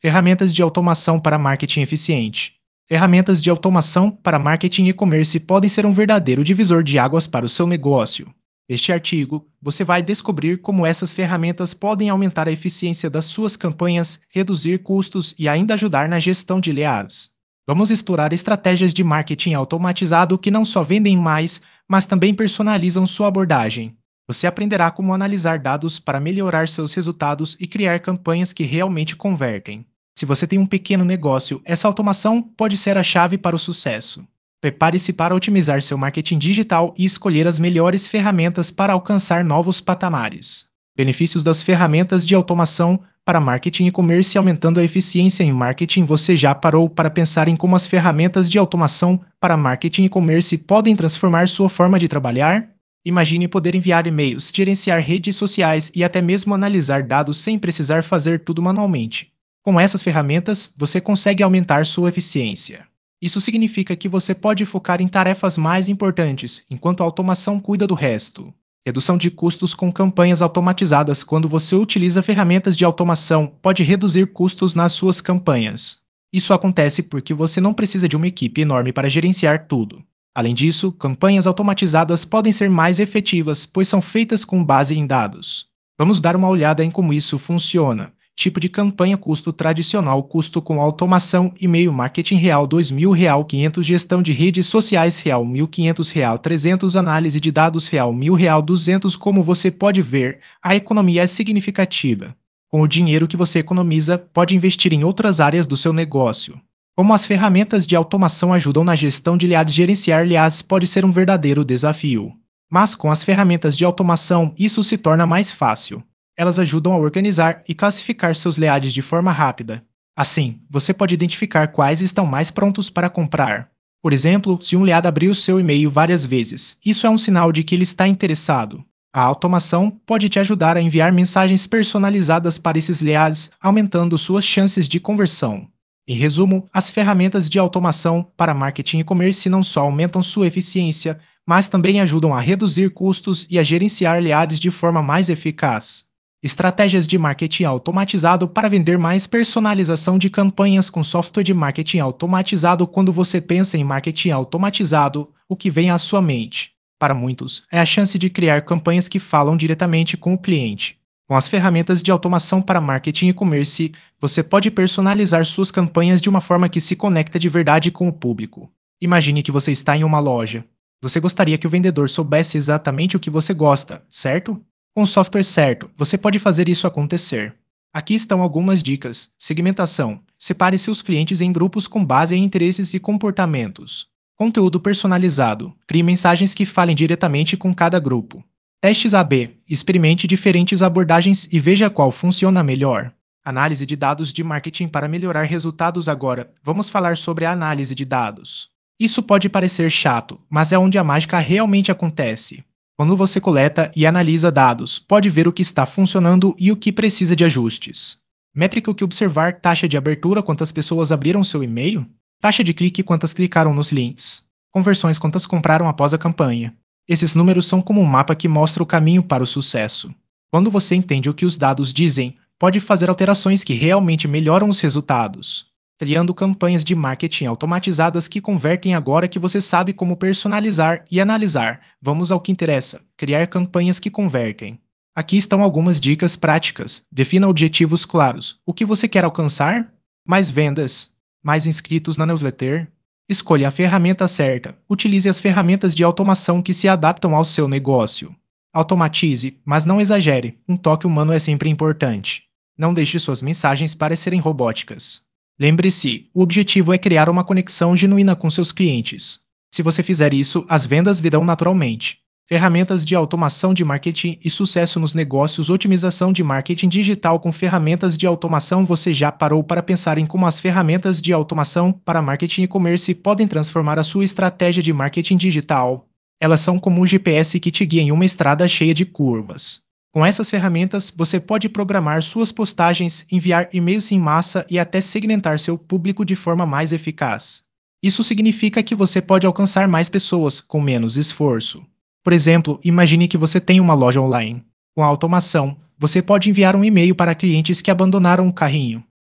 Ferramentas de automação para marketing eficiente. Ferramentas de automação para marketing e e-commerce podem ser um verdadeiro divisor de águas para o seu negócio. Neste artigo, você vai descobrir como essas ferramentas podem aumentar a eficiência das suas campanhas, reduzir custos e ainda ajudar na gestão de leads. Vamos explorar estratégias de marketing automatizado que não só vendem mais, mas também personalizam sua abordagem. Você aprenderá como analisar dados para melhorar seus resultados e criar campanhas que realmente convertem. Se você tem um pequeno negócio, essa automação pode ser a chave para o sucesso. Prepare-se para otimizar seu marketing digital e escolher as melhores ferramentas para alcançar novos patamares. Benefícios das ferramentas de automação para marketing e e-commerce aumentando a eficiência em marketing. Você já parou para pensar em como as ferramentas de automação para marketing e e-commerce podem transformar sua forma de trabalhar? Imagine poder enviar e-mails, gerenciar redes sociais e até mesmo analisar dados sem precisar fazer tudo manualmente. Com essas ferramentas, você consegue aumentar sua eficiência. Isso significa que você pode focar em tarefas mais importantes, enquanto a automação cuida do resto. Redução de custos com campanhas automatizadas. Quando você utiliza ferramentas de automação, pode reduzir custos nas suas campanhas. Isso acontece porque você não precisa de uma equipe enorme para gerenciar tudo. Além disso, campanhas automatizadas podem ser mais efetivas, pois são feitas com base em dados. Vamos dar uma olhada em como isso funciona. Tipo de campanha: custo tradicional, custo com automação, e-mail marketing real R$ 2.000, 500 gestão de redes sociais real R$ 1.500, 300 análise de dados real R$ 1.000, 200. Como você pode ver, a economia é significativa. Com o dinheiro que você economiza, pode investir em outras áreas do seu negócio. Como as ferramentas de automação ajudam na gestão de leads. Gerenciar leads pode ser um verdadeiro desafio. Mas com as ferramentas de automação, isso se torna mais fácil. Elas ajudam a organizar e classificar seus leads de forma rápida. Assim, você pode identificar quais estão mais prontos para comprar. Por exemplo, se um lead abriu seu e-mail várias vezes, isso é um sinal de que ele está interessado. A automação pode te ajudar a enviar mensagens personalizadas para esses leads, aumentando suas chances de conversão. Em resumo, as ferramentas de automação para marketing e e-commerce não só aumentam sua eficiência, mas também ajudam a reduzir custos e a gerenciar leads de forma mais eficaz. Estratégias de marketing automatizado para vender mais. Personalização de campanhas com software de marketing automatizado. Quando você pensa em marketing automatizado, o que vem à sua mente? Para muitos, é a chance de criar campanhas que falam diretamente com o cliente. Com as ferramentas de automação para marketing e e-commerce, você pode personalizar suas campanhas de uma forma que se conecta de verdade com o público. Imagine que você está em uma loja. Você gostaria que o vendedor soubesse exatamente o que você gosta, certo? Com o software certo, você pode fazer isso acontecer. Aqui estão algumas dicas. Segmentação: separe seus clientes em grupos com base em interesses e comportamentos. Conteúdo personalizado: crie mensagens que falem diretamente com cada grupo. Testes A/B: experimente diferentes abordagens e veja qual funciona melhor. Análise de dados de marketing para melhorar resultados. Agora, vamos falar sobre a análise de dados. Isso pode parecer chato, mas é onde a mágica realmente acontece. Quando você coleta e analisa dados, pode ver o que está funcionando e o que precisa de ajustes. Métrica: o que observar? Taxa de abertura: quantas pessoas abriram seu e-mail? Taxa de clique: quantas clicaram nos links? Conversões: quantas compraram após a campanha? Esses números são como um mapa que mostra o caminho para o sucesso. Quando você entende o que os dados dizem, pode fazer alterações que realmente melhoram os resultados. Criando campanhas de marketing automatizadas que convertem. Agora que você sabe como personalizar e analisar, vamos ao que interessa: criar campanhas que convertem. Aqui estão algumas dicas práticas. Defina objetivos claros. O que você quer alcançar? Mais vendas? Mais inscritos na newsletter? Escolha a ferramenta certa. Utilize as ferramentas de automação que se adaptam ao seu negócio. Automatize, mas não exagere. Um toque humano é sempre importante. Não deixe suas mensagens parecerem robóticas. Lembre-se, o objetivo é criar uma conexão genuína com seus clientes. Se você fizer isso, as vendas virão naturalmente. Ferramentas de automação de marketing e sucesso nos negócios. Otimização de marketing digital com ferramentas de automação. Você já parou para pensar em como as ferramentas de automação para marketing e e-commerce podem transformar a sua estratégia de marketing digital? Elas são como um GPS que te guia em uma estrada cheia de curvas. Com essas ferramentas, você pode programar suas postagens, enviar e-mails em massa e até segmentar seu público de forma mais eficaz. Isso significa que você pode alcançar mais pessoas com menos esforço. Por exemplo, imagine que você tem uma loja online. Com a automação, você pode enviar um e-mail para clientes que abandonaram o carrinho.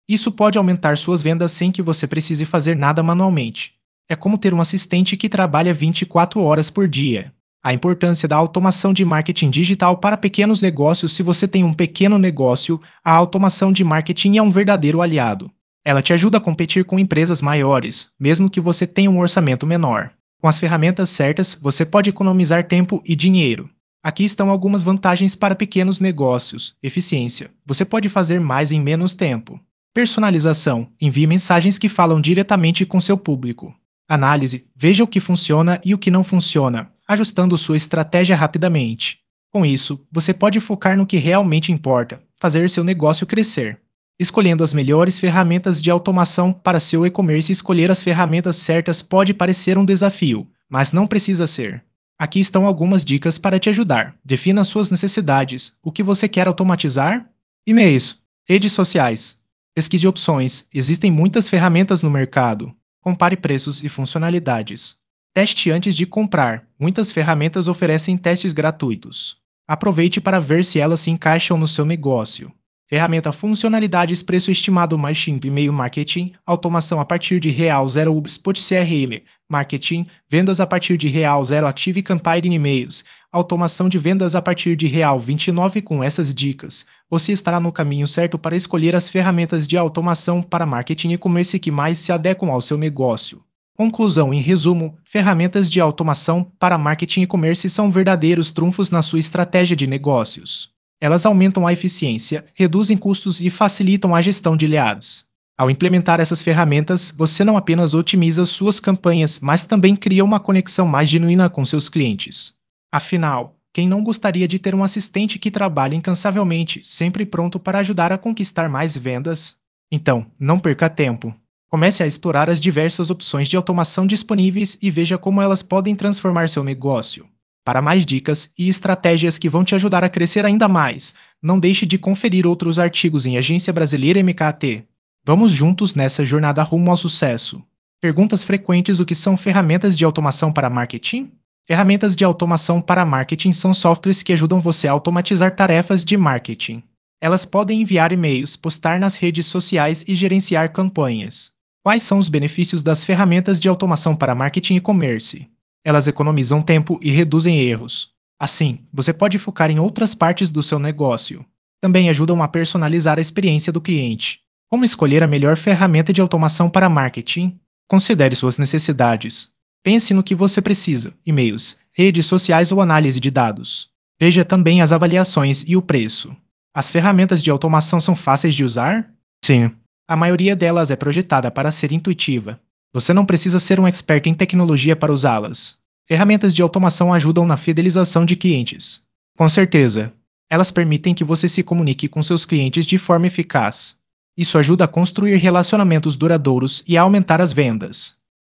Isso pode aumentar suas vendas sem que você precise fazer nada manualmente. É como ter um assistente que trabalha 24 horas por dia. A importância da automação de marketing digital para pequenos negócios. Se você tem um pequeno negócio, a automação de marketing é um verdadeiro aliado. Ela te ajuda a competir com empresas maiores, mesmo que você tenha um orçamento menor. Com as ferramentas certas, você pode economizar tempo e dinheiro. Aqui estão algumas vantagens para pequenos negócios. Eficiência. Você pode fazer mais em menos tempo. Personalização. Envie mensagens que falam diretamente com seu público. Análise. Veja o que funciona e o que não funciona, ajustando sua estratégia rapidamente. Com isso, você pode focar no que realmente importa, fazer seu negócio crescer. Escolhendo as melhores ferramentas de automação para seu e-commerce. Escolher as ferramentas certas pode parecer um desafio, mas não precisa ser. Aqui estão algumas dicas para te ajudar. Defina suas necessidades. O que você quer automatizar? E-mails. Redes sociais. Pesquise opções. Existem muitas ferramentas no mercado. Compare preços e funcionalidades. Teste antes de comprar. Muitas ferramentas oferecem testes gratuitos. Aproveite para ver se elas se encaixam no seu negócio. Ferramenta funcionalidades, preço estimado, MailChimp, e-mail marketing, automação a partir de R$0, HubSpot CRM, marketing, vendas a partir de R$0, Active Campaign e-mails, automação de vendas a partir de R$29. Com essas dicas, você estará no caminho certo para escolher as ferramentas de automação para marketing e e-commerce que mais se adequam ao seu negócio. Conclusão. Em resumo, ferramentas de automação para marketing e e-commerce são verdadeiros trunfos na sua estratégia de negócios. Elas aumentam a eficiência, reduzem custos e facilitam a gestão de leads. Ao implementar essas ferramentas, você não apenas otimiza suas campanhas, mas também cria uma conexão mais genuína com seus clientes. Afinal, quem não gostaria de ter um assistente que trabalhe incansavelmente, sempre pronto para ajudar a conquistar mais vendas? Então, não perca tempo. Comece a explorar as diversas opções de automação disponíveis e veja como elas podem transformar seu negócio. Para mais dicas e estratégias que vão te ajudar a crescer ainda mais, não deixe de conferir outros artigos em Agência Brasileira MKT. Vamos juntos nessa jornada rumo ao sucesso. Perguntas frequentes: o que são ferramentas de automação para marketing? Ferramentas de automação para marketing são softwares que ajudam você a automatizar tarefas de marketing. Elas podem enviar e-mails, postar nas redes sociais e gerenciar campanhas. Quais são os benefícios das ferramentas de automação para marketing e e-commerce? Elas economizam tempo e reduzem erros. Assim, você pode focar em outras partes do seu negócio. Também ajudam a personalizar a experiência do cliente. Como escolher a melhor ferramenta de automação para marketing? Considere suas necessidades. Pense no que você precisa: e-mails, redes sociais ou análise de dados. Veja também as avaliações e o preço. As ferramentas de automação são fáceis de usar? Sim. A maioria delas é projetada para ser intuitiva. Você não precisa ser um expert em tecnologia para usá-las. Ferramentas de automação ajudam na fidelização de clientes. Com certeza, elas permitem que você se comunique com seus clientes de forma eficaz. Isso ajuda a construir relacionamentos duradouros e a aumentar as vendas.